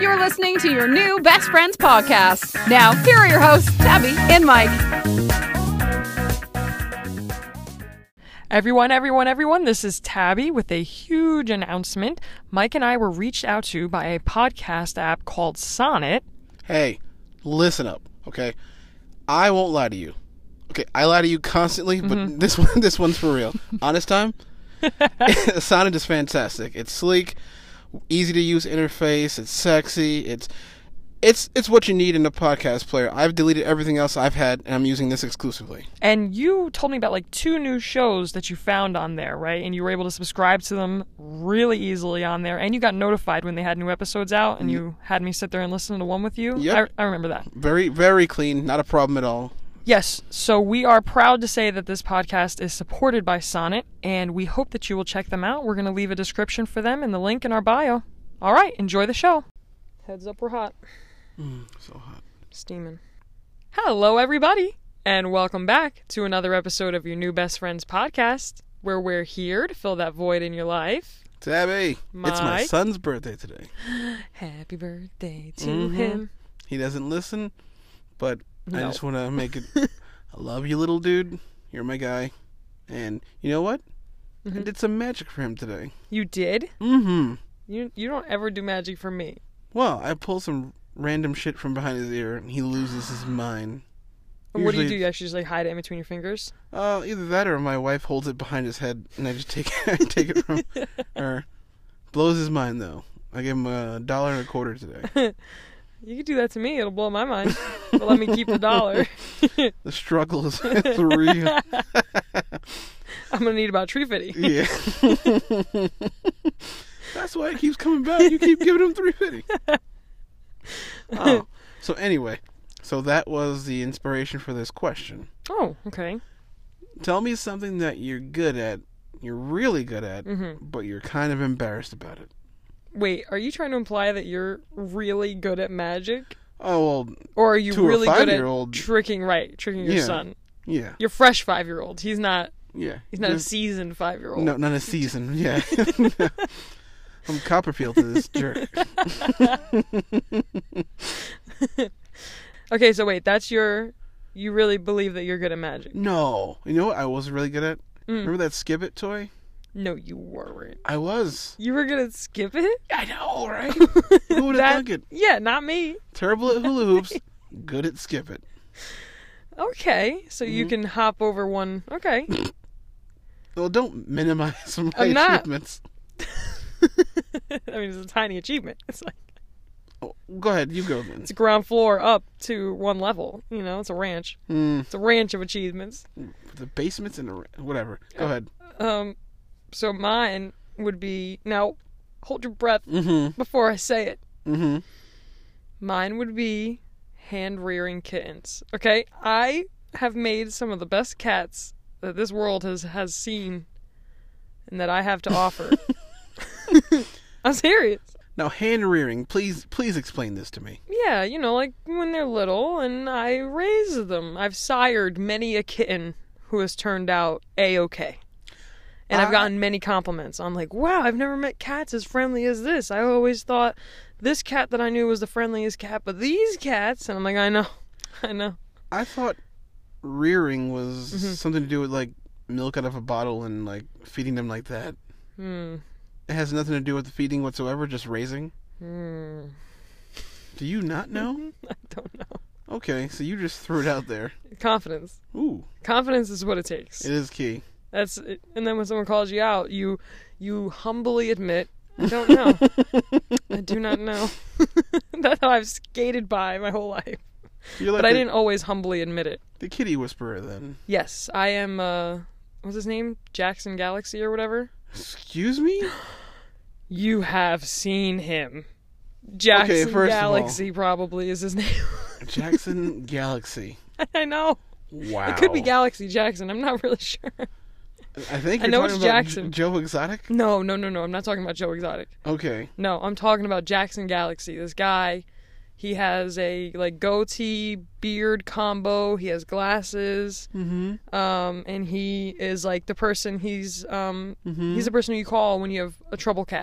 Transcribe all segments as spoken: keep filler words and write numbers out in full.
You're listening to your new Best Friends podcast. Now, here are your hosts, Tabby and Mike. Everyone, everyone, everyone, this is Tabby with a huge announcement. Mike and I were reached out to by a podcast app called Sonnet. Hey, listen up, okay? I won't lie to you. Okay, I lie to you constantly, but mm-hmm. this one, this one's for real. Honest time? Sonnet is fantastic. It's sleek, easy to use interface, it's sexy, it's it's it's what you need in a podcast player. I've deleted everything else I've had, and I'm using this exclusively. And you told me about like two new shows that you found on there, right? And you were able to subscribe to them really easily on there, and you got notified when they had new episodes out, and you had me sit there and listen to one with you. Yep. I, I remember that. Very, very clean, not a problem at all. Yes, so we are proud to say that this podcast is supported by Sonnet, and we hope that you will check them out. We're going to leave a description for them in the link in our bio. All right, enjoy the show. Heads up, we're hot. Mm, so hot. Steaming. Hello, everybody, and welcome back to another episode of your new Best Friends podcast, where we're here to fill that void in your life. Tabby, Mike. It's my son's birthday today. Happy birthday to mm-hmm. him. He doesn't listen, but no. I just want to make it, I love you, little dude. You're my guy. And you know what? Mm-hmm. I did some magic for him today. You did? Mm-hmm. You you don't ever do magic for me. Well, I pull some random shit from behind his ear, and he loses his mind. And what do you do? You actually just like hide it in between your fingers? Uh, either that or my wife holds it behind his head, and I just take it, I take it from her. Blows his mind, though. I give him a dollar and a quarter today. You could do that to me. It'll blow my mind. But let me keep the dollar. The struggle is real. I'm going to need about three fifty. Yeah. That's why it keeps coming back. You keep giving him three fifty. Oh. So anyway, so that was the inspiration for this question. Oh, okay. Tell me something that you're good at, you're really good at, mm-hmm. but you're kind of embarrassed about it. Wait, are you trying to imply that you're really good at magic? Oh, well, or are you to really a good at tricking, right, tricking your yeah, son? Yeah. You're fresh five-year-old. He's not, yeah. he's not Just, a seasoned five-year-old. No, not a seasoned, yeah. I'm Copperfield to this jerk. Okay, so wait, that's your... You really believe that you're good at magic? No. You know what I was really good at? Mm. Remember that Skip It toy? No, you weren't. I was. You were good at Skip It? I know, right? Who would have thunk it? Yeah, not me. Terrible at hula hoops, good at Skip It. Okay, so mm-hmm. you can hop over one... Okay. Well, don't minimize my I'm not. achievements. I mean, it's a tiny achievement. It's like... Oh, go ahead, you go then. It's ground floor up to one level. You know, it's a ranch. Mm. It's a ranch of achievements. The basement's in a... Whatever. Go uh, ahead. Um, so mine would be... Now, hold your breath mm-hmm. before I say it. Mm-hmm. Mine would be hand-rearing kittens. Okay? I have made some of the best cats that this world has, has seen and that I have to offer. I'm serious. Now, hand-rearing, please please explain this to me. Yeah, you know, like when they're little and I raise them. I've sired many a kitten who has turned out A-okay. And uh, I've gotten many compliments. I'm like, wow, I've never met cats as friendly as this. I always thought this cat that I knew was the friendliest cat, but these cats... And I'm like, I know, I know. I thought rearing was mm-hmm. something to do with, like, milk out of a bottle and, like, feeding them like that. Hmm. It has nothing to do with feeding whatsoever, just raising? Hmm. Do you not know? I don't know. Okay, so you just threw it out there. Confidence. Ooh. Confidence is what it takes. It is key. That's it. And then when someone calls you out, you you humbly admit, I don't know. I do not know. That's how I've skated by my whole life. You're like but I the, didn't always humbly admit it. The kitty whisperer, then. Yes, I am, uh, what's his name? Jackson Galaxy or whatever? Excuse me? You have seen him. Jackson okay, first Galaxy of all, probably is his name. Jackson Galaxy. I know. Wow. It could be Galaxy Jackson. I'm not really sure. I think you're I know talking it's about Jackson. J- Joe Exotic? No, no, no, no. I'm not talking about Joe Exotic. Okay. No, I'm talking about Jackson Galaxy. This guy, he has a like goatee beard combo. He has glasses. Mm-hmm. Um, and he is like the person. He's um, mm-hmm. he's the person you call when you have a trouble cat.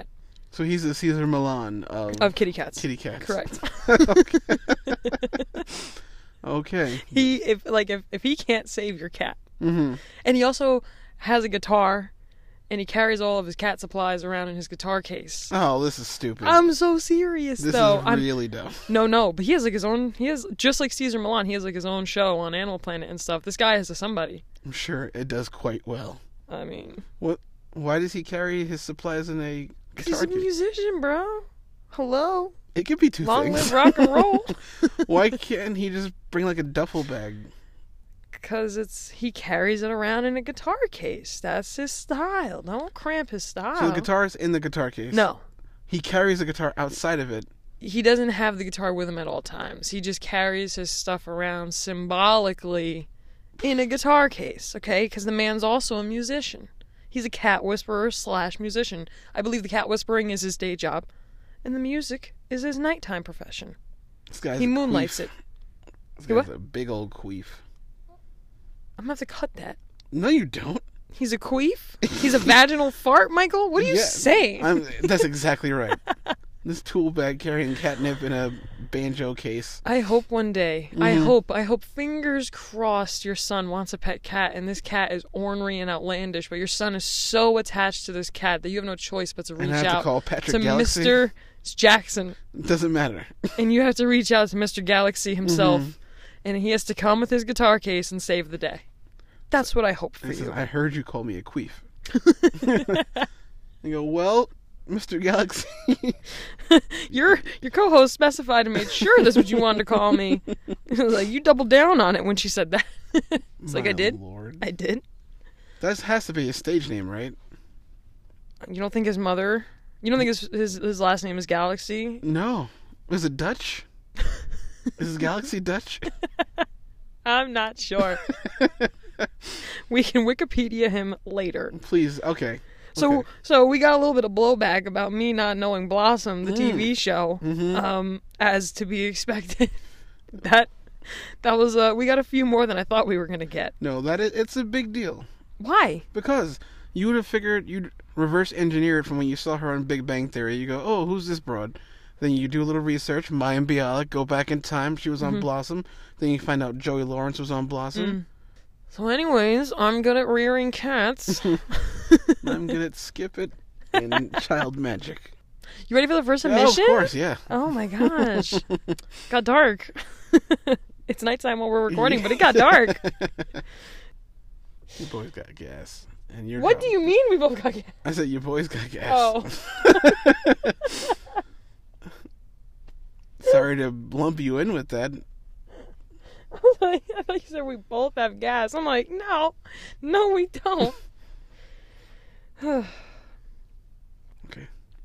So he's the Caesar Milan of, of kitty cats. kitty cats. Correct. Okay. Okay. He if like if, if he can't save your cat, Mm-hmm. and he also has a guitar, and he carries all of his cat supplies around in his guitar case. Oh, this is stupid. I'm so serious this though. is I'm, really dumb. no, no, but he has like his own. He has just like Caesar Milan. He has like his own show on Animal Planet and stuff. This guy is a somebody. I'm sure it does quite well. I mean, What? Why does he carry his supplies in a he's guitar a case? musician, bro. Hello, It could be two long things. live rock and roll. Why can't he just bring like a duffel bag? Because it's he carries it around in a guitar case. That's his style. Don't cramp his style. So the guitar is in the guitar case. No, He carries the guitar outside of it. he doesn't have the guitar with him at all times. He just carries his stuff around symbolically in a guitar case, okay? Because the man's also a musician. He's a cat whisperer slash musician. I believe the cat whispering is his day job, and the music is his nighttime profession. This guy's He a moonlights queef. it. This He guy's what? a big old queef. I'm gonna have to cut that. No, you don't. He's a queef? He's a vaginal fart, Michael? What are you Yeah, saying? I'm, that's exactly right. This tool bag carrying catnip in a banjo case. I hope one day, I Mhm. hope, I hope, fingers crossed, your son wants a pet cat, and this cat is ornery and outlandish, but your son is so attached to this cat that you have no choice but to reach And I have to out call Patrick to Galaxy? Mister Jackson, Doesn't matter. and you have to reach out to Mister Galaxy himself, Mhm. and he has to come with his guitar case and save the day. That's what I hope for He says, you. I heard you call me a queef. You go, well, Mister Galaxy. Your your co-host specified and made sure that's what you wanted to call me. It was like, you doubled down on it when she said that. It's like, My I did. Lord. I did. That has to be his stage name, right? You don't think his mother... You don't think his his, his last name is Galaxy? No. Is it Dutch? Is his Galaxy Dutch? I'm not sure. We can Wikipedia him later. Please, okay. So Okay. so we got a little bit of blowback about me not knowing Blossom, the T V show, Mhm. um, as to be expected. that that was uh, we got a few more than I thought we were gonna get. No, that is, it's a big deal. Why? Because you would have figured you'd reverse engineer it from when you saw her on Big Bang Theory. You go, oh, who's this broad? Then you do a little research. Mayim Bialik, go back in time. She was on Mm-hmm. Blossom. Then you find out Joey Lawrence was on Mm. Blossom. So, anyways, I'm good at rearing cats. I'm good at Skip It and Child Magic. You ready for the first Oh, submission? of course, yeah. Oh my gosh, got dark. It's nighttime while we're recording, but it got dark. You boys got gas. And you're What do you mean we both got gas? I said you boys got gas. Oh. Sorry to lump you in with that. I thought you said we both have gas. I'm like, no, no, we don't. Okay.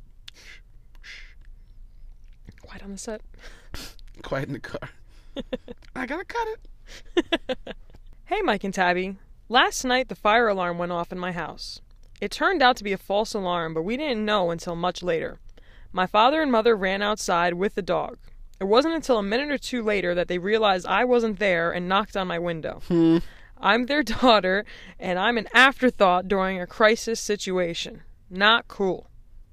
Quiet on the set. Quiet in the car. I gotta cut it. Hey, Mike and Tabby. Last night the fire alarm went off in my house. It turned out to be a false alarm, but we didn't know until much later. My father and mother ran outside with the dog. It wasn't until a minute or two later that they realized I wasn't there and knocked on my window. Hmm. I'm their daughter, and I'm an afterthought during a crisis situation. Not cool.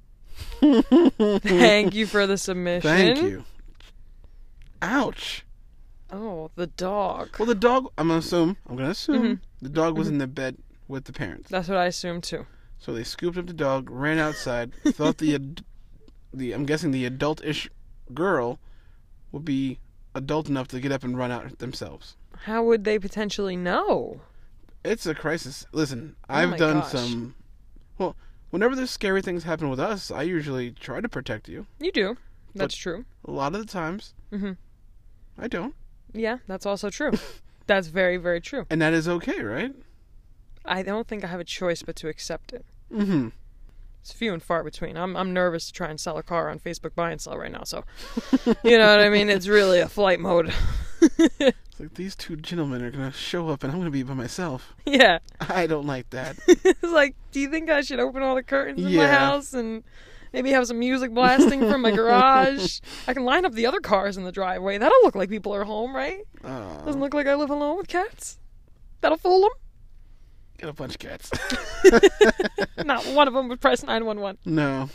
Thank you for the submission. Thank you. Ouch. Oh, the dog. Well, the dog, I'm gonna assume, I'm gonna assume, Mhm. the dog was in the bed with the parents. That's what I assumed too. So they scooped up the dog, ran outside, thought the, ad- the, I'm guessing the adult-ish girl would be adult enough to get up and run out themselves. How would they potentially know? It's a crisis. Listen, Oh I've my done gosh. some, well, whenever there's scary things happen with us, I usually try to protect you. You do. That's true. A lot of the times, Mhm. I don't. Yeah, that's also true. That's very, very true. And that is okay, right? I don't think I have a choice but to accept it. Mm-hmm. It's few and far between. I'm I'm nervous to try and sell a car on Facebook Buy and Sell right now, so you know what I mean? It's really a flight mode. It's like, these two gentlemen are going to show up and I'm going to be by myself. Yeah. I don't like that. It's like, do you think I should open all the curtains in my Yeah. house and maybe have some music blasting from my garage? I can line up the other cars in the driveway. That'll look like people are home, right? Uh, Doesn't look like I live alone with cats. That'll fool them. Get a bunch of cats. Not one of them would press nine one one. No.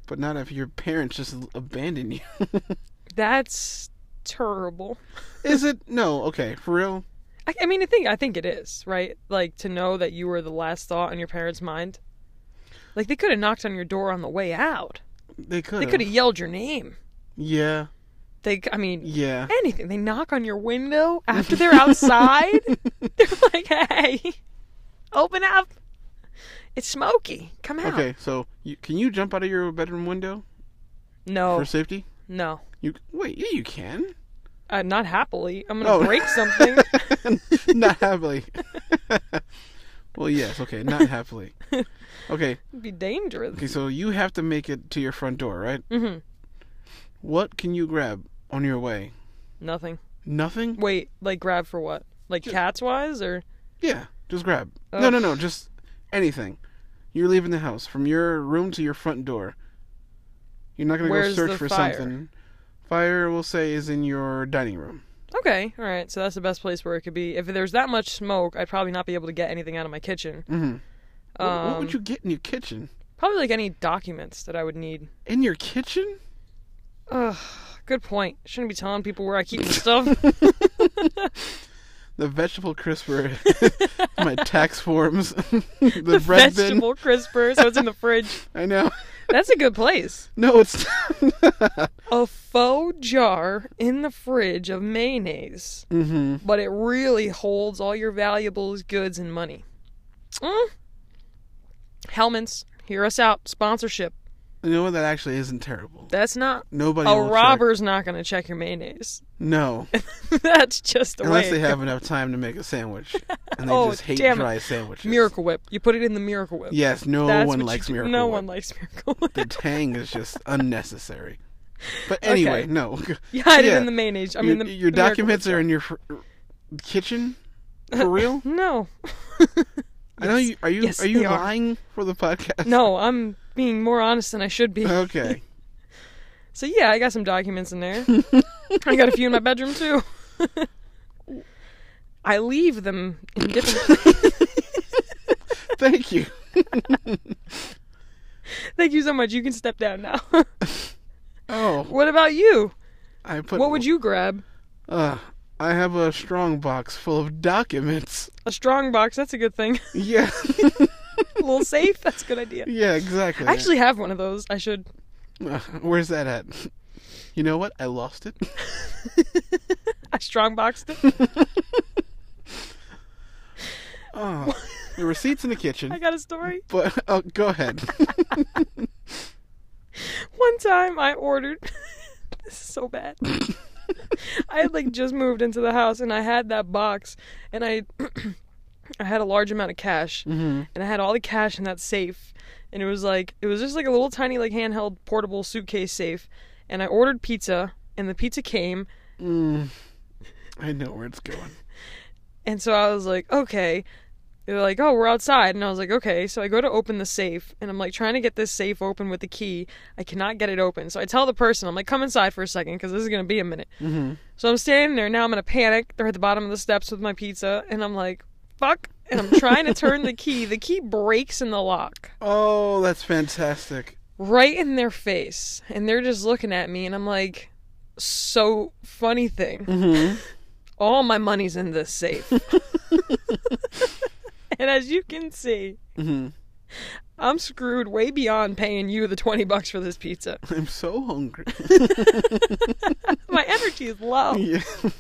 But not if your parents just abandon you. That's terrible. Is it? No. Okay. For real? I, I mean, I think I think it is, right? Like, to know that you were the last thought in your parents' mind. Like, they could have knocked on your door on the way out. They could They could have yelled your name. Yeah. They, I mean, Yeah. anything. They knock on your window after they're outside. They're like, hey, open up. It's smoky. Come out. Okay, so you, can you jump out of your bedroom window No. for safety? No. You wait. Yeah, you can. Uh, not happily. I'm going to Oh. break something. Not happily. Well, yes. Okay, not happily. Okay. It'd be dangerous. Okay, so you have to make it to your front door, right? Mm-hmm. What can you grab on your way? Nothing. Nothing? Wait, like grab for what? Like Just- cats-wise, or? Yeah, just grab. Ugh. No, no, no, just anything. You're leaving the house from your room to your front door. You're not going to go Where's search the for fire? something. Fire, we'll say, is in your dining room. Okay, all right. So that's the best place where it could be. If there's that much smoke, I'd probably not be able to get anything out of my kitchen. Mm-hmm. What, Um, what would you get in your kitchen? Probably like any documents that I would need. In your kitchen? Ugh, good point. Shouldn't be telling people where I keep my stuff. The vegetable crisper, my tax forms, the, the bread bin. vegetable crisper, so it's in the fridge. I know. That's a good place. No, it's not. A faux jar in the fridge of mayonnaise, Mm-hmm. but it really holds all your valuables, goods, and money. Mm. Hellman's, hear us out. Sponsorship. You know what? That actually isn't terrible. That's not. Nobody A will check. robber's not going to check your mayonnaise. No. That's just the Unless way. they it have goes. enough time to make a sandwich. And they Oh, just hate damn it. dry sandwiches. Miracle Whip. You put it in the Miracle Whip. Yes, no That's one what you likes do. Miracle No Whip. one likes Miracle Whip. The tang is just unnecessary. But anyway, Okay. no. You hide Yeah. it in the mayonnaise. I your, mean, the your the Miracle documents Whip are in your fr- kitchen? For real? jar. No. I know you. Are you? Yes, are you they are. lying for the podcast? No, I'm being more honest than I should be. Okay. So yeah, I got some documents in there. I got a few in my bedroom too. I leave them in different places. Thank you. Thank you so much. You can step down now. Oh, What about you? I put. What would you grab? Uh, I have a strong box full of documents. A strong box. That's a good thing. Yeah. A little safe. That's a good idea. Yeah, exactly. I actually have one of those. I should. Uh, where's that at? You know what? I lost it. I strong boxed it. Oh, the receipt's in the kitchen. I got a story. But oh, go ahead. One time I ordered. This is so bad. I had like just moved into the house and I had that box and I I had a large amount of cash Mm-hmm. and I had all the cash in that safe and it was like it was just like a little tiny like handheld portable suitcase safe and I ordered pizza and the pizza came Mm, I know where it's going. and so I was like, okay. They were like, oh, we're outside. And I was like, okay. So I go to open the safe, and I'm like trying to get this safe open with the key. I cannot get it open. So I tell the person, I'm like, come inside for a second, because this is going to be a minute. Mm-hmm. So I'm standing there. Now I'm in a panic. They're at the bottom of the steps with my pizza, and I'm like, fuck. And I'm trying to turn the key. The key breaks in the lock. Oh, that's fantastic. Right in their face. And they're just looking at me, and I'm like, so funny thing. Mm-hmm. All my money's in this safe. And as you can see, Mm-hmm. I'm screwed way beyond paying you the twenty bucks for this pizza. I'm so hungry. My energy is low. Yeah.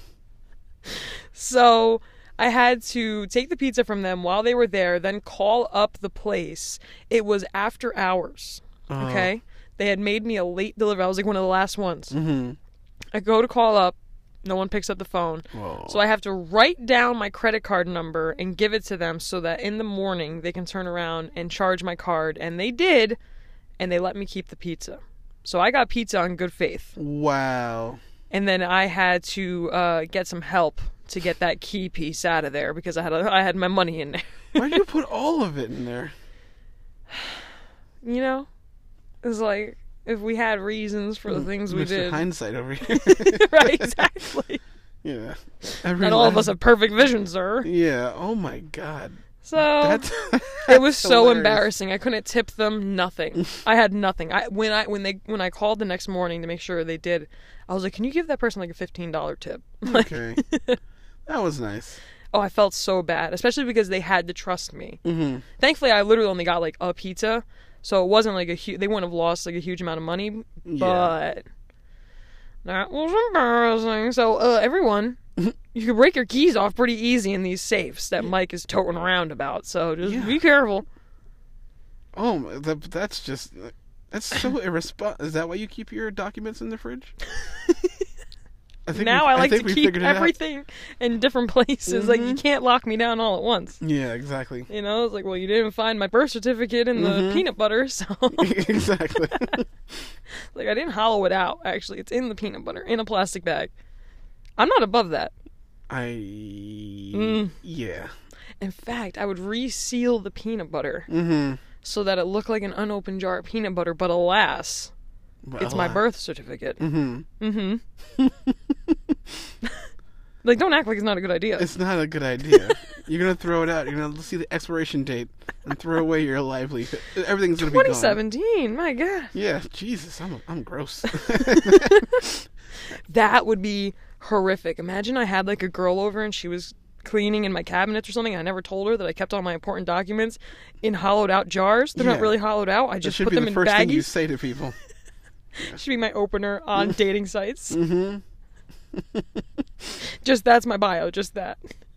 So I had to take the pizza from them while they were there, then call up the place. It was after hours. Uh, Okay? They had made me a late delivery. I was like one of the last ones. Mm-hmm. I go to call up. No one picks up the phone. Whoa. So I have to write down my credit card number and give it to them so that in the morning they can turn around and charge my card. And they did, and they let me keep the pizza. So I got pizza on good faith. Wow. And then I had to uh, get some help to get that key piece out of there because I had a, I had my money in there. Why did you put all of it in there? You know? It was like, if we had reasons for the things we Mister did. Hindsight over here. Right, exactly. Yeah. Every Not all of last- us have perfect vision, sir. Yeah. Oh my God. So That's, it was that's so hilarious. embarrassing. I couldn't tip them nothing. I had nothing. I when I when they when I called the next morning to make sure they did, I was like, "Can you give that person like a fifteen dollar tip?" Okay. That was nice. Oh, I felt so bad, especially because they had to trust me. Mm-hmm. Thankfully, I literally only got like a pizza, so it wasn't like a huge. They wouldn't have lost like a huge amount of money, Yeah. but that was embarrassing. So uh, everyone, you can break your keys off pretty easy in these safes that Mike is toting around about. So just Yeah. be careful. Oh, that, that's just... That's so irresponsible. Is that why you keep your documents in the fridge? I think Now we- I like think to we keep figured it out. everything in different places. Like you Mhm. can't lock me down all at once. Yeah, exactly. You know, it's like, well, you didn't find my birth certificate in the Mhm. peanut butter, so Exactly. like I didn't hollow it out. Actually, it's in the peanut butter in a plastic bag. I'm not above that. I... Mm. Yeah. In fact, I would reseal the peanut butter Mm-hmm. so that it looked like an unopened jar of peanut butter. But alas, it's my birth certificate. Mm-hmm. Mm-hmm. Like, don't act like it's not a good idea. It's not a good idea. You're gonna throw it out. You're gonna see the expiration date and throw away your livelihood. Everything's gonna be gone. twenty seventeen, my God. Yeah, Jesus, I'm I'm gross. That would be horrific. Imagine I had like a girl over and she was cleaning in my cabinets or something. I never told her that I kept all my important documents in hollowed out jars. They're Yeah. not really hollowed out. I That just should put be them the in first thing you baggies. say to people. Should be my opener on dating sites. Mm-hmm. Just that's my bio, just that.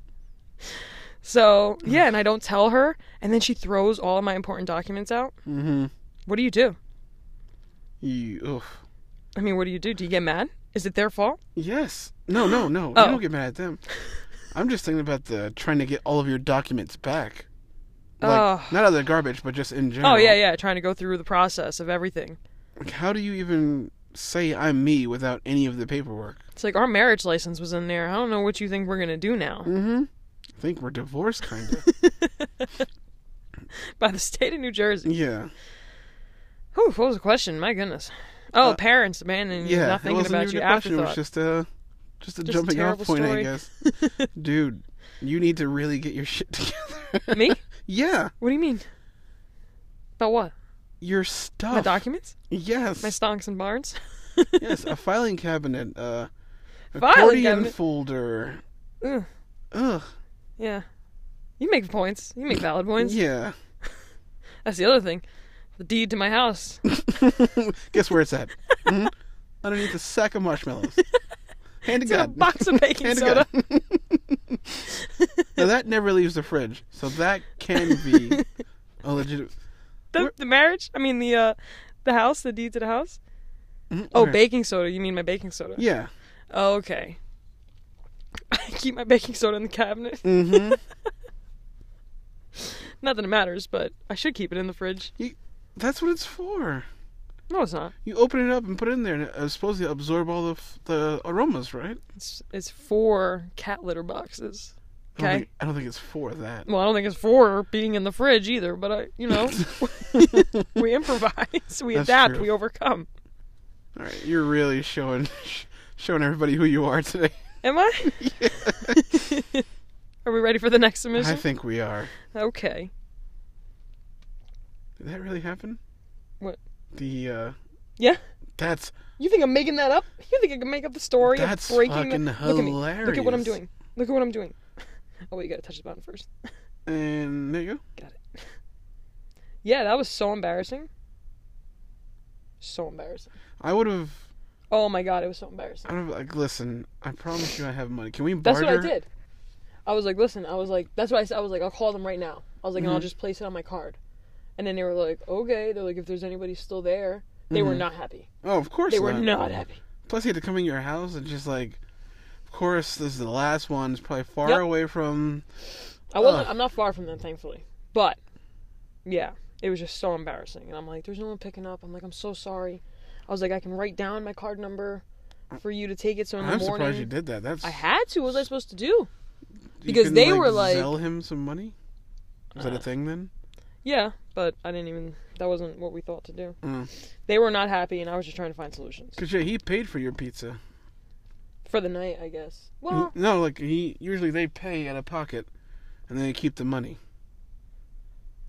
So, yeah, and I don't tell her, and then she throws all of my important documents out. Mm-hmm. What do you do? You, oof. I mean, what do you do? Do you get mad? Is it their fault? Yes. No, no, no. Oh. You don't get mad at them. I'm just thinking about the trying to get all of your documents back. Like, Oh. not out of the garbage, but just in general. Oh, yeah, yeah, trying to go through the process of everything. Like, how do you even say I'm me without any of the paperwork? It's like our marriage license was in there. I don't know what you think we're going to do now. Mm-hmm. I think we're divorced, kind of. By the state of New Jersey. Yeah. Whew, what was the question? My goodness. Oh, Uh, parents abandoning you, Yeah. not It thinking wasn't about even you a question. It was afterthought. just a, just a Just a jumping off terrible point, I story. guess. Dude, you need to really get your shit together. Me? Yeah. What do you mean? About what? Your stuff. My documents? Yes. My stonks and barns? Yes, a filing cabinet, uh, Filing accordion cabinet? folder. Ugh. Ugh. Yeah. You make points. You make valid points. Yeah. That's the other thing. The deed to my house. Guess where it's at? Mhm. Underneath a sack of marshmallows. Hand to It's in a God. box of baking Hand to soda. God. Now that never leaves the fridge, so that can be a legit. The, Where- the marriage? I mean, the uh, the house, the deed to the house? Mhm, Oh, okay. baking soda. You mean my baking soda? Yeah. Oh, okay. I keep my baking soda in the cabinet. Mm-hmm. Not that it matters, but I should keep it in the fridge. That's what it's for. No, it's not. You open it up and put it in there, and it's supposed to absorb all the f- the aromas, right? It's it's for cat litter boxes. I don't, Okay. think, I don't think it's for that. Well, I don't think it's for being in the fridge either, but I, you know, we improvise, we That's adapt, true. we overcome. All right, you're really showing showing everybody who you are today. Am I? Are we ready for the next submission? I think we are. Okay. Did that really happen? What? The uh Yeah? that's You think I'm making that up? You think I can make up the story That's of breaking fucking the... Look at me. Look at what I'm hilarious. doing. Look at what I'm doing. Oh, wait, you gotta touch the button first. and there you Got it. Yeah, that was so embarrassing. So embarrassing. go. I would have Oh my god, it was so embarrassing. I would have like listen, I promise you I have money. Can we That's barter? what I did. I was like, listen, I was like, that's what I said. I was like, I'll call them right now. I was like, and I'll Mhm. just place it on my card. And then they were like, okay. They're like, if there's anybody still there. They were Mhm. not happy. Oh, of course They were not. not happy. Plus he had to come in your house and just like of course this is the last one. It's probably far Yep. away from I wasn't. Ugh. I'm not far from them, thankfully. But yeah, it was just so embarrassing. And I'm like, there's no one picking up. I'm like, I'm so sorry. I was like, I can write down my card number for you to take it. So in I'm the morning, surprised you did that. That's I had to. What was I supposed to do? you because couldn't, they were like- sell him some money? Was that Uh, a thing then? Yeah, but I didn't even. That wasn't what we thought to do. Mm. They were not happy, and I was just trying to find solutions Cause yeah, he paid for your pizza. for the night, I guess. Well, No, like he usually they pay out of pocket, and then they keep the money.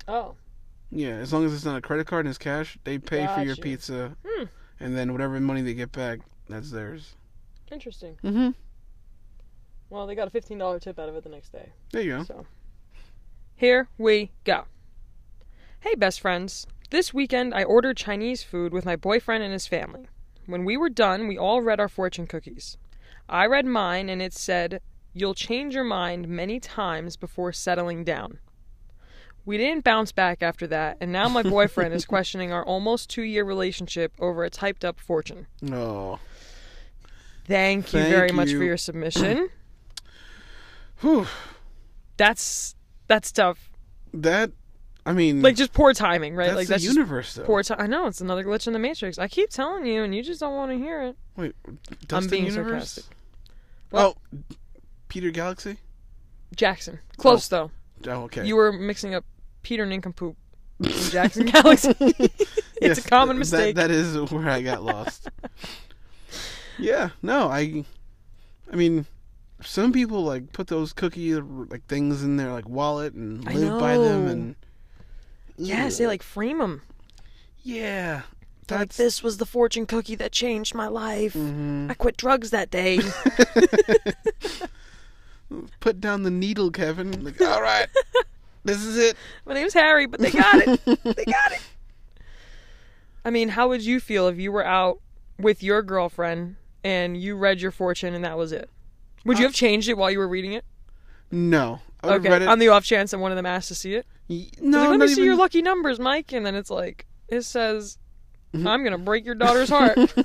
Oh. Yeah, as long as it's not a credit card and it's cash, they pay for your Gotcha. pizza, Hmm. and then whatever money they get back, that's theirs. Interesting. Mm-hmm. Well, they got a fifteen dollars tip out of it the next day. There you go. So, here we go. Hey, best friends. This weekend, I ordered Chinese food with my boyfriend and his family. When we were done, we all read our fortune cookies. I read mine, and it said, "You'll change your mind many times before settling down." We didn't bounce back after that, and now my boyfriend is questioning our almost two-year relationship over a typed-up fortune. No. Thank you Thank very much you. for your submission. Whew. That's that's tough. That, I mean... Like, just poor timing, right? that's like the that's just universe, though. poor time. I know, it's another glitch in the Matrix. I keep telling you, and you just don't want to hear it. Wait, I'm Dustin being Universe? sarcastic. Oh, Peter Galaxy? Jackson. Close, though. Oh, okay. You were mixing up Peter Nincompoop and Jackson Galaxy. It's Yes, a common th- mistake. That, that is where I got lost. Yeah, no, I... I mean... Some people like put those cookie like things in their like wallet and I live by them know. and Yes, they like frame them. yeah, Like, that's this was the fortune cookie that changed my life. Mhm. I quit drugs that day. Put down the needle, Kevin. Like, all right, this is it. My name's Harry, but they got it. They got it. I mean, how would you feel if you were out with your girlfriend and you read your fortune and that was it? Would you have changed it while you were reading it? No, I would Okay, have read it. on the off chance that one of them asked to see it? Y- It's no, like, let not me see even... your lucky numbers, Mike. And then it's like, it says, Mhm. I'm going to break your daughter's heart. Like,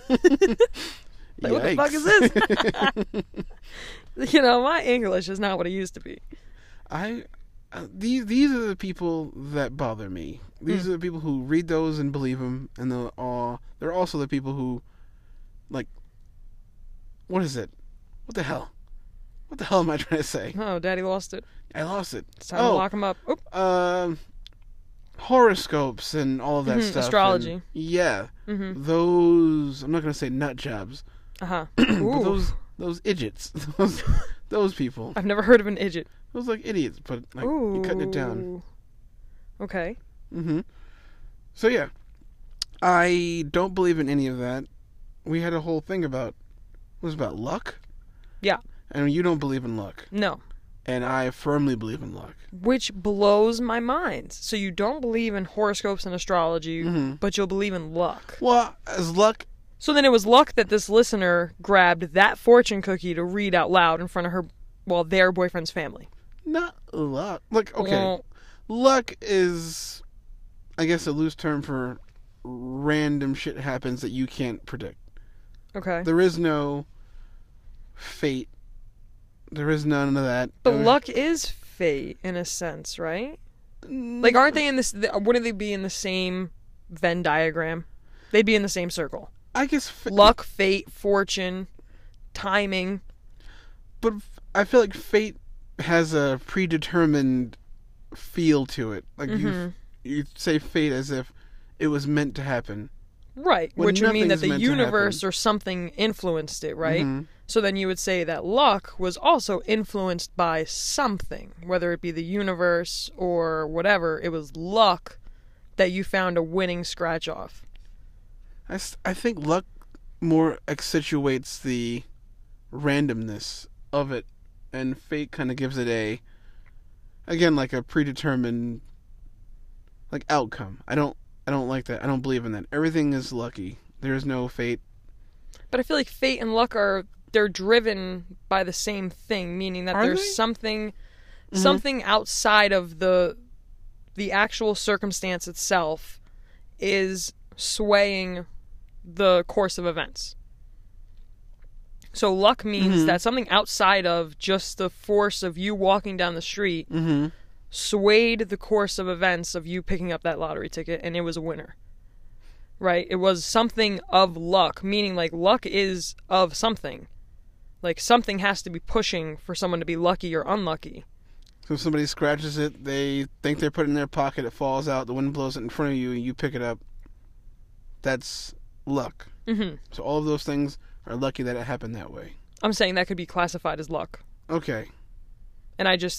what the fuck is Yikes. this? You know, my English is not what it used to be. I uh, these these are the people that bother me. These Hmm. are the people who read those and believe them, and they're all they're also the people who, like, what is it? What the hell? What the hell am I trying to say? Oh, Daddy lost it. I lost it. It's time oh, to lock him up. Oop. um, horoscopes and all of that Mhm, stuff. astrology. and- yeah, Mm-hmm. those. I'm not gonna say nut jobs, Uh-huh. but Ooh. those those idiots, those those people, I've never heard of an idiot. those like idiots, but like Ooh. you're cutting it down. Okay. Mm-hmm. So yeah, I don't believe in any of that. We had a whole thing about what was it about luck. Yeah. And you don't believe in luck, No. and I firmly believe in luck. Which blows my mind. So you don't believe in horoscopes and astrology, Mhm. but you'll believe in luck. Well, as luck, So then it was luck that this listener grabbed that fortune cookie to read out loud in front of her, well, their boyfriend's family. not luck. Like okay, Well, luck is, I guess, a loose term for random shit happens that you can't predict. okay. There is no fate. There is none of that. But Uh, luck is fate in a sense, right? mm, Like, aren't they in this? Wouldn't they be in the same Venn diagram? They'd be in the same circle. I guess fa- Luck, fate, fortune, timing. but f- I feel like fate has a predetermined feel to it. Like you, Mhm. you say fate as if it was meant to happen. Right, When which would mean that nothing's the meant to universe happen. or something influenced it, right? Mhm. So then you would say that luck was also influenced by something, whether it be the universe or whatever. It was luck that you found a winning scratch off. I, s- I think luck more accentuates the randomness of it, and fate kind of gives it a, again, like a predetermined, like outcome. I don't, I don't like that. I don't believe in that. Everything is lucky. There is no fate. But I feel like fate and luck are they're driven by the same thing, meaning that Are there's they? something Mhm. something outside of the the actual circumstance itself is swaying the course of events. So luck means Mhm. that something outside of just the force of you walking down the street Mm-hmm. swayed the course of events of you picking up that lottery ticket, and it was a winner. Right? It was something of luck, meaning like luck is of something. Like something has to be pushing for someone to be lucky or unlucky. So if somebody scratches it, they think they're putting it in their pocket, it falls out, the wind blows it in front of you, and you pick it up. That's luck. hmm So all of those things are lucky that it happened that way. I'm saying that could be classified as luck. Okay. And I just think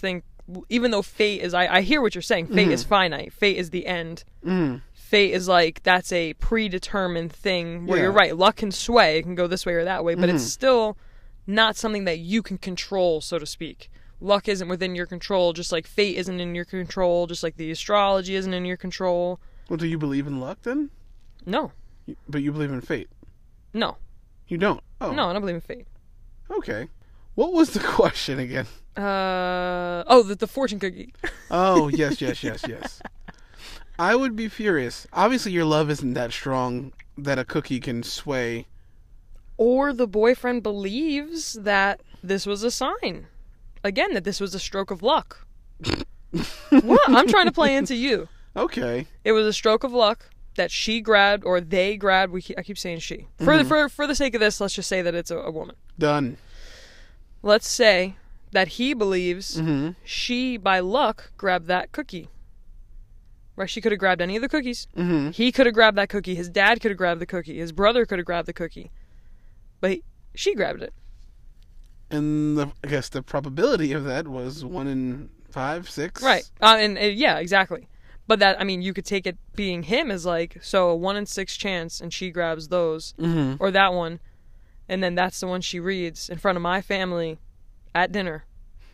even though fate is, I, I hear what you're saying. Fate Mhm. is finite. Fate is the end. Mm. Fate is like, that's a predetermined thing where Yeah. you're right. Luck can sway. It can go this way or that way, but it's Mhm. still not something that you can control, so to speak. Luck isn't within your control, just like fate isn't in your control, just like the astrology isn't in your control. Well, do you believe in luck then? No. You- But you believe in fate. No. You don't. Oh. No, I don't believe in fate. Okay. What was the question again? Uh oh, the, the fortune cookie. Oh, yes, yes, yes, yes. I would be furious. Obviously, your love isn't that strong that a cookie can sway. Or the boyfriend believes that this was a sign. Again, that this was a stroke of luck. What? I'm trying to play into you. Okay. It was a stroke of luck that she grabbed, or they grabbed. We keep, I keep saying she. For the for for the sake of this, let's just say that it's a, a woman. Done. Let's say that he believes Mm-hmm. she, by luck, grabbed that cookie. Right? She could have grabbed any of the cookies. Mm-hmm. He could have grabbed that cookie. His dad could have grabbed the cookie. His brother could have grabbed the cookie. But he, she grabbed it. And the, I guess the probability of that was one in five, six. Right. Uh, and, and yeah, exactly. But that, I mean, you could take it being him as like, so a one in six chance, and she grabs those, Mm-hmm. or that one, and then that's the one she reads in front of my family at dinner.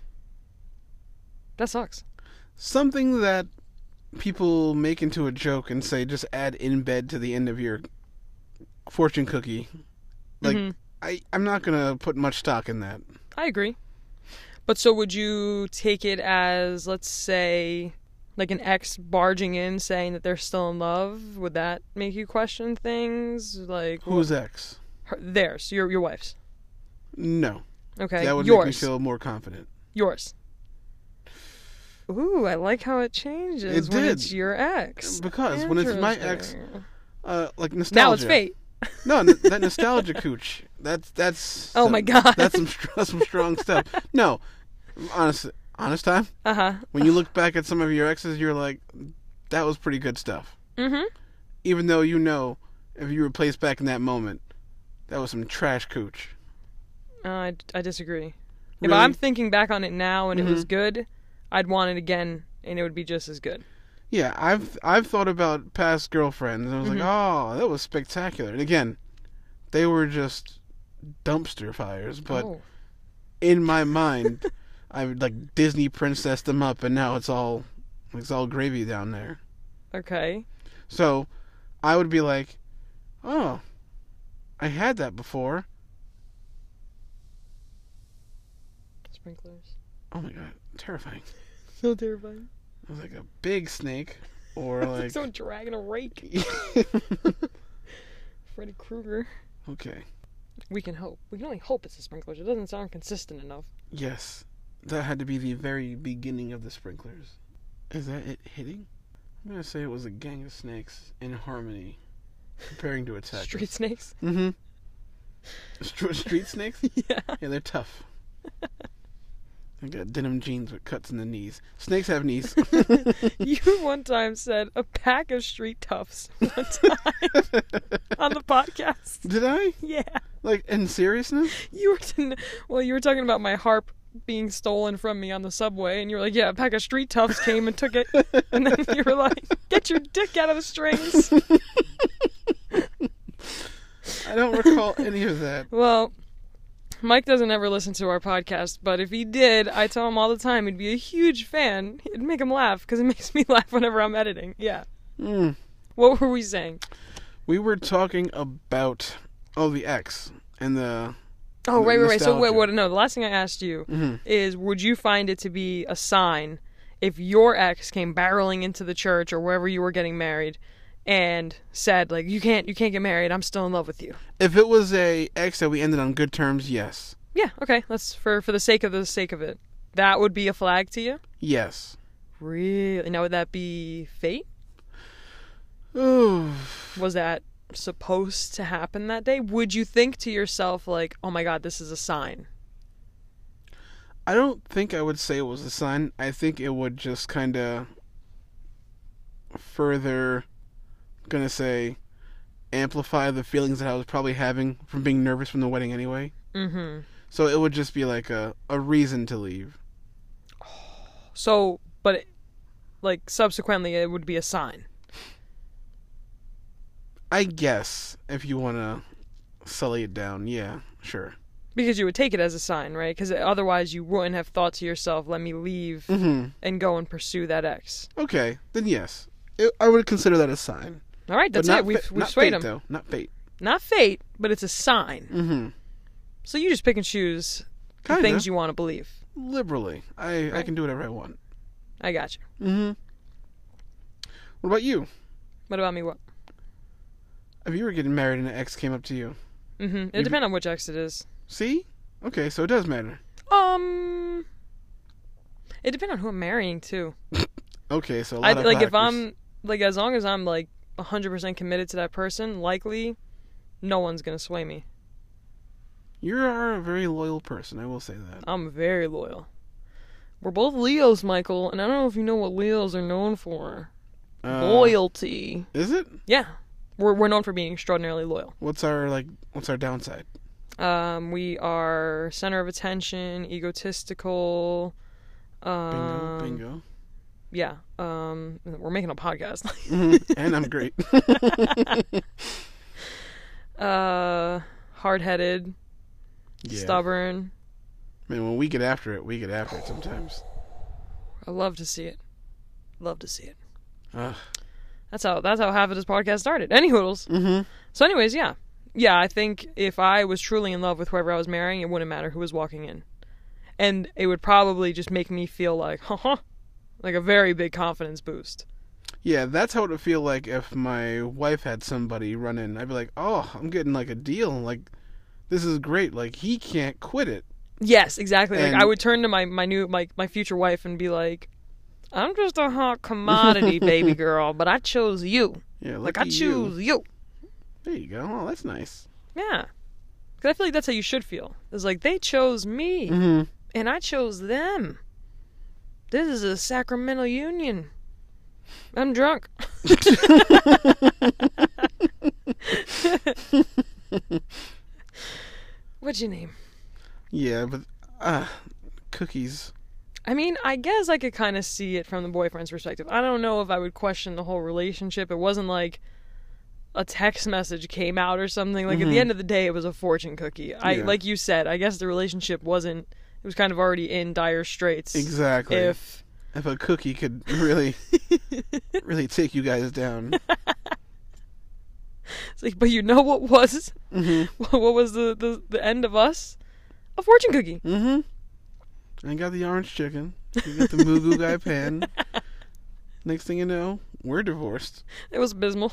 That sucks. Something that people make into a joke and say just add in bed to the end of your fortune cookie. Like, Mhm. I, I'm not going to put much stock in that. I agree. But so would you take it as, let's say, like an ex barging in saying that they're still in love? Would that make you question things? Like, Who's ex? her, theirs, your your wife's. No. Okay, That would yours. make me feel more confident. Yours. Ooh, I like how it changes It when did. it's your ex. Because when it's my ex, Interesting. uh, like nostalgia. Now it's fate. No, n- that nostalgia cooch. That's that's. Oh some- my God. That's some str- that's some strong stuff. No, honest, honest time. Uh huh. When you look back at some of your exes, you're like, that was pretty good stuff. Mm-hmm. Even though you know, if you were placed back in that moment, that was some trash cooch. Uh, I, I disagree. If Really? I'm thinking back on it now and it was Mhm. good, I'd want it again and it would be just as good. Yeah, I've I've thought about past girlfriends, and I was Mhm. like, oh, that was spectacular. And again, they were just dumpster fires, but oh. in my mind, I would like Disney princess them up, and now it's all it's all gravy down there. Okay. So, I would be like, oh, I had that before. Sprinklers. Oh my god, terrifying. So terrifying. It was like a big snake, or It's like like. someone dragging a rake. Freddy Krueger. Okay. We can hope. We can only hope it's the sprinklers. It doesn't sound consistent enough. Yes, that had to be the very beginning of the sprinklers. Is that it hitting? I'm gonna say it was a gang of snakes in harmony, preparing to attack. Street snakes? Mm-hmm. St- street snakes? Yeah. Yeah, they're tough. They got denim jeans with cuts in the knees. Snakes have knees. You one time said a pack of street toughs one time on the podcast. Did I? Yeah. Like, in seriousness? You were t- well, you were talking about my harp being stolen from me on the subway, and you were like, yeah, a pack of street toughs came and took it. And then you were like, get your dick out of the strings. I don't recall any of that. Well, Mike doesn't ever listen to our podcast, but if he did, I tell him all the time he'd be a huge fan. It'd make him laugh, because it makes me laugh whenever I'm editing. Yeah. Mm. What were we saying? We were talking about, oh, the X and the... Oh, right, right, right. So, wait, Nostalgia. what? No, the last thing I asked you Mhm. is, would you find it to be a sign if your ex came barreling into the church or wherever you were getting married and said, like, you can't, you can't get married. I'm still in love with you. If it was a ex that we ended on good terms, yes. Yeah. Okay. Let's for for the sake of the sake of it. That would be a flag to you. Yes. Really? Now, would that be fate? Ooh. Was that supposed to happen that day? Would you think to yourself, like, oh my God, this is a sign? I don't think I would say it was a sign. I think it would just kind of further, gonna say, amplify the feelings that I was probably having from being nervous from the wedding anyway. Mm-hmm. So it would just be like a, a reason to leave. So, but, it, like, subsequently it would be a sign. I guess, if you want to sully it down, yeah, sure. Because you would take it as a sign, right? Because otherwise you wouldn't have thought to yourself, let me leave Mm-hmm. and go and pursue that ex. Okay, then yes. It, I would consider that a sign. All right, that's but not it. We've, fa- we've not swayed fate, him. though. Not fate. Not fate, but it's a sign. Mm-hmm. So you just pick and choose the Kinda. things you want to believe. Liberally. I, I Right. can do whatever I want. I got you. Mm-hmm. What about you? What about me? What? If you were getting married and an ex came up to you. Mm-hmm. It You'd- depends on which ex it is. See? Okay, so it does matter. Um, it depends on who I'm marrying too. Okay, so a I lot of like if factors. I'm like as long as I'm like one hundred percent committed to that person, likely no one's gonna sway me. You are a very loyal person, I will say that. I'm very loyal. We're both Leos, Michael, and I don't know if you know what Leos are known for. Uh, Loyalty. Is it? Yeah, we're we're known for being extraordinarily loyal. What's our like what's our downside? Um, we are center of attention, egotistical. Um, Bingo, bingo. Yeah. Um, we're making a podcast. Mhm, and I'm great. uh, hard-headed, Yeah. stubborn. Man, when we get after it, we get after it sometimes. I love to see it. Love to see it. Ugh. That's how that's how half of this podcast started. Any hoodles. Mm-hmm. So, anyways, yeah, yeah. I think if I was truly in love with whoever I was marrying, it wouldn't matter who was walking in, and it would probably just make me feel like, haha, like a very big confidence boost. Yeah, that's how it would feel like if my wife had somebody run in. I'd be like, oh, I'm getting like a deal. Like, this is great. Like, he can't quit it. Yes, exactly. Like And- I would turn to my my new my my future wife and be like, I'm just a hot commodity, baby girl, but I chose you. Yeah, Like I lucky choose you. you. There you go. Oh, that's nice. Yeah. Because I feel like that's how you should feel. It's like, they chose me, Mm-hmm. and I chose them. This is a sacramental union. I'm drunk. What's your name? Yeah, but uh, cookies. I mean, I guess I could kind of see it from the boyfriend's perspective. I don't know if I would question the whole relationship. It wasn't like a text message came out or something. Like, at Mhm. the end of the day, it was a fortune cookie. I Yeah. Like you said, I guess the relationship wasn't... It was kind of already in dire straits. Exactly. If... If a cookie could really, really take you guys down. It's like, but you know what was... Mm-hmm. What was the, the, the end of us? A fortune cookie. Mm-hmm. I got the orange chicken. You got the Mugu Guy pan. Next thing you know, we're divorced. It was abysmal.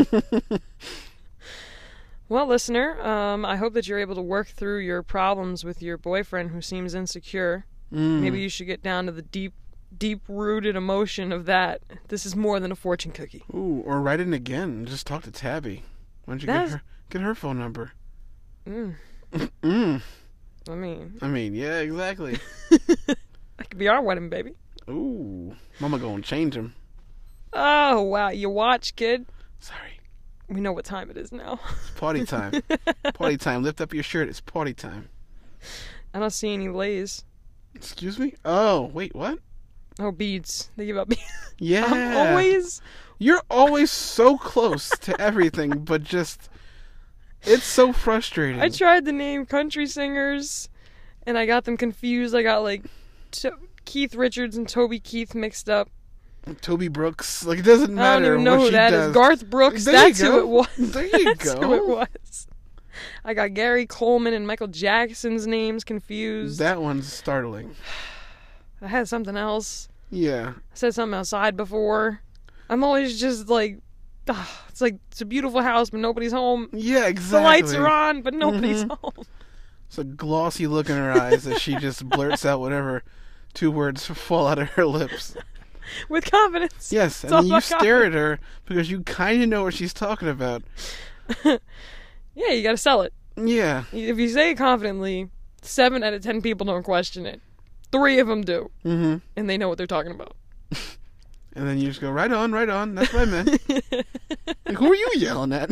Well, listener, um, I hope that you're able to work through your problems with your boyfriend who seems insecure. Mm. Maybe you should get down to the deep, deep-rooted emotion of that. This is more than a fortune cookie. Ooh, or write in again and just talk to Tabby. Why don't you get That's- her, get her phone number? Mm. Mm. I mean, I mean, yeah, exactly. that could be our wedding, baby. Ooh, Mama gonna change him. Oh, wow. You watch, kid. Sorry. We know what time it is now. It's party time. Party time. Lift up your shirt. It's party time. I don't see any lays. Excuse me? Oh, wait, what? Oh, beads. They give out beads. Yeah. I'm always... You're always so close to everything, but just... It's so frustrating. I tried to name country singers, and I got them confused. I got, like, to- Keith Richards and Toby Keith mixed up. Toby Brooks. Like, it doesn't I matter don't even know what who she that does. is. Garth Brooks. There That's you who go. it was. There you That's go. who it was. I got Gary Coleman and Michael Jackson's names confused. That one's startling. I had something else. Yeah. I said something outside before. I'm always just like, ah, it's like, it's a beautiful house, but nobody's home. Yeah, The exactly. lights are on, but nobody's Mhm. home. It's a glossy look in her eyes as she just blurts out whatever two words fall out of her lips. With confidence. Yes, It's and all then you about stare at her because you kind of know what she's talking about. Yeah, you gotta sell it. Yeah. If you say it confidently, seven out of ten people don't question it. Three of them do, Mm-hmm. and they know what they're talking about. And then you just go, right on, right on. That's what I meant. Like, who are you yelling at?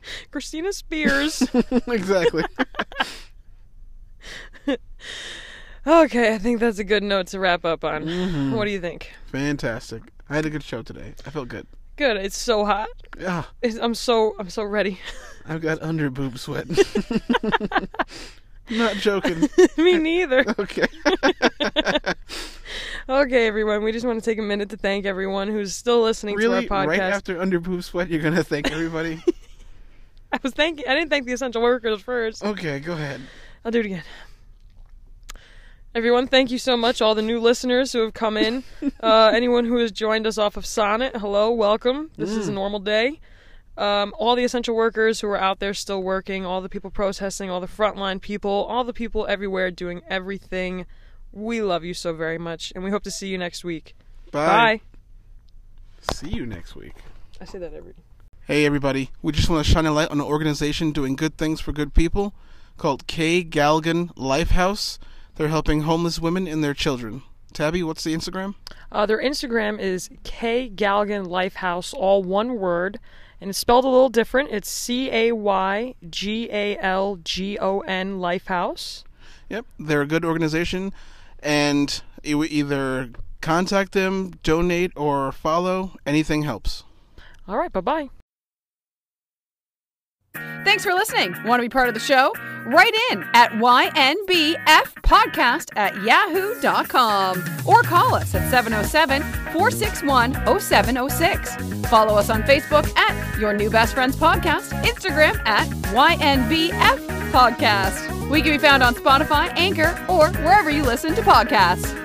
Christina Spears. Exactly. Okay, I think that's a good note to wrap up on. Mm-hmm. What do you think? Fantastic. I had a good show today. I felt good. Good. It's so hot. Yeah. It's, I'm so I'm so ready. I've got under boob sweat. Not joking. Me neither. Okay. Okay, everyone. We just want to take a minute to thank everyone who's still listening really? to our podcast. Right after under boob sweat, you're gonna thank everybody? I was thanking. I didn't thank the essential workers first. Okay, go ahead. I'll do it again. Everyone, thank you so much. All the new listeners who have come in. Uh, anyone who has joined us off of Sonnet, hello, welcome. This mm. is a normal day. Um, all the essential workers who are out there still working, all the people protesting, all the frontline people, all the people everywhere doing everything. We love you so very much, and we hope to see you next week. Bye. Bye. See you next week. I say that every day. Hey, everybody. We just want to shine a light on an organization doing good things for good people called K. Galgan Lifehouse. They're helping homeless women and their children. Tabby, what's the Instagram? Uh, their Instagram is K. Galgan Lifehouse, all one word. And it's spelled a little different. It's C A Y G A L G O N Lifehouse. Yep, they're a good organization, and you either contact them, donate, or follow. Anything helps. All right, bye-bye. Thanks for listening. Want to be part of the show? Write in at Y N B F podcast at yahoo dot com or call us at seven oh seven, four six one, oh seven oh six. Follow us on Facebook at Your New Best Friends Podcast, Instagram at Y N B F podcast. We can be found on Spotify, Anchor, or wherever you listen to podcasts.